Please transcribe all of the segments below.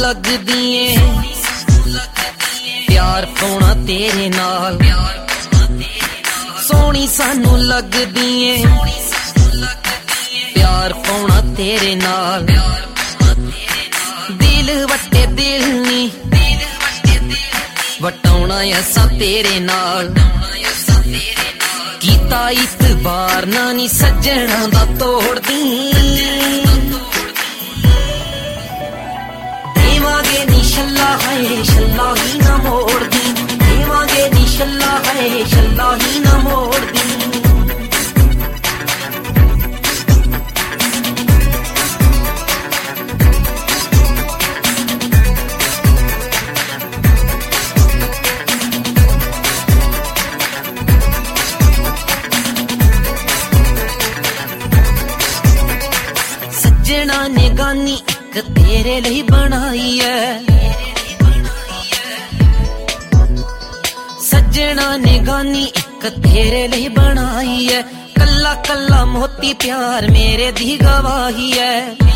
लगदी ए प्यार पाउणा तेरे नाल सोहनी सानू लगदी ए प्यार पाउणा तेरे नाल दिल वट्टे दिल नी वटाउणा असा तेरे नाल कीता इतबार ना नी सज्जणा दा तोड़दी देवांगे नी शल्ला है शल्ला ही ना मोड़दी देवांगे नी शल्ला है शल्ला ही ना मोड़दी सज्जना ने गानी एक तेरे लिए बनाई है सज्जना ने गानी एक तेरे लिए बनाई है कल्ला कल्ला मोती प्यार मेरे दी गवाही है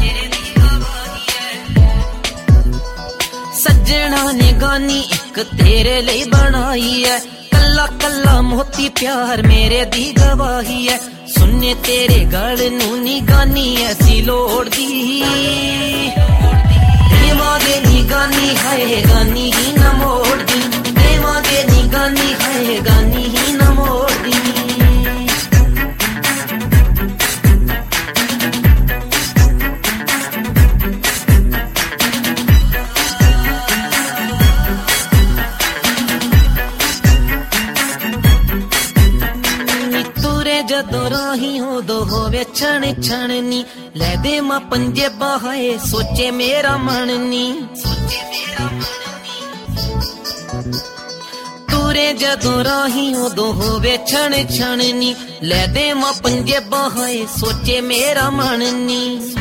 सज्जना ने गानी एक तेरे लिए बनाई है कल्ला कल्ला मोती प्यार मेरे दी गवाही है सुनने तेरे गल नू नी गानी ऐसी लोड़ दी देवांगे नी गानी है गानी ही ना मोड़ दी देवांगे नी गानी है गानी ही ना मोड़ दी जदों राही उदों होवे छण छण नी लै दे मां पंजे बाहे सोचे मेरा मन नी तुरे जदों राही उदों होवे छण छण नी लै दे मां पंजे बाहे सोचे मेरा मन नी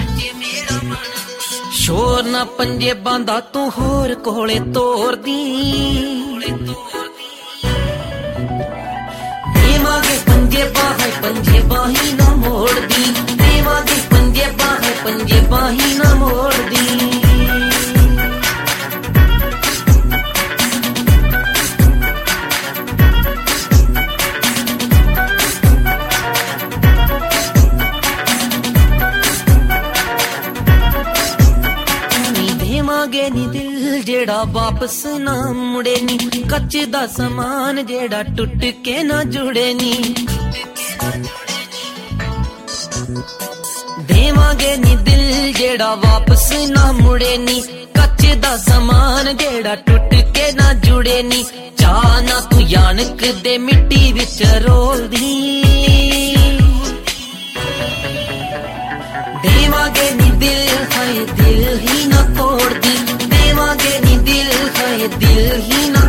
शोर ना पंजे बांदा तू होर कोले तोड़ दी देवांगे पंजे बाही ना मोड़ दी देवांगे पंजे बाही ना मोड़ दी देवांगे नी दिल जेड़ा वापस ना मुड़े नी कच्च दा समान जेड़ा टुट के ना जुड़े नी देवांगे नी दिल जेड़ा वापस ना मुड़े नी कच्च दा समान जेड़ा टुट के ना जुड़े नी चाह ना तू यानक दे मिट्टी विच रोल दी देवांगे नी दिल है दिल ही ना तोड़ दी देवांगे नी दिल है दिल ही ना